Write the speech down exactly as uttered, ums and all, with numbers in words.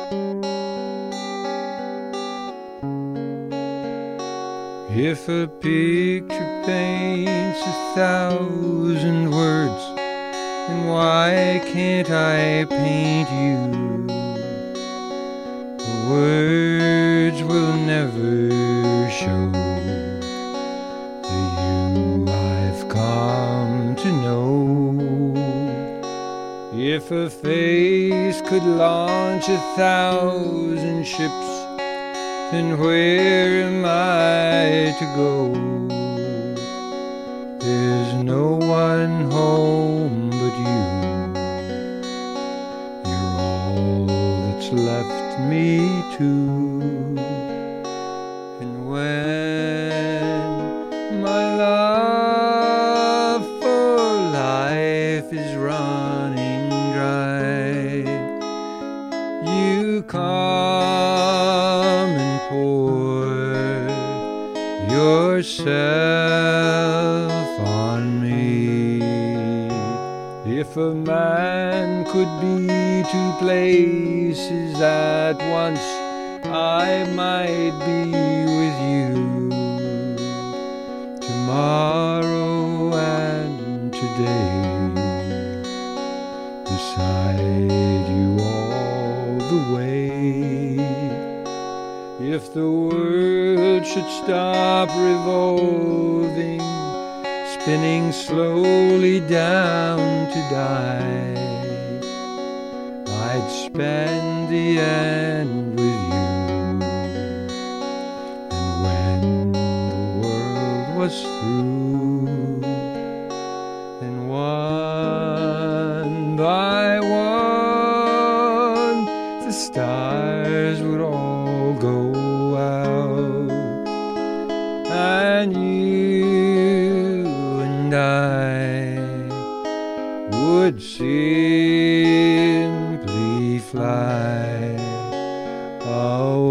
If a picture paints a thousand words, then why can't I paint you? The words will never show the you I've come to know. If a face could launch a thousand ships, then where am I to go? There's no one home but you. You're all that's left me too. And when my love for life is running dry, you come and pour yourself on me. If a man could be two places at once, I might be with you tomorrow and today, beside you all the way. If the world should stop revolving, spinning slowly down to die, I'd spend the end with you. And when the world was through, then one by one the stars would all go out, and you and I would simply fly away.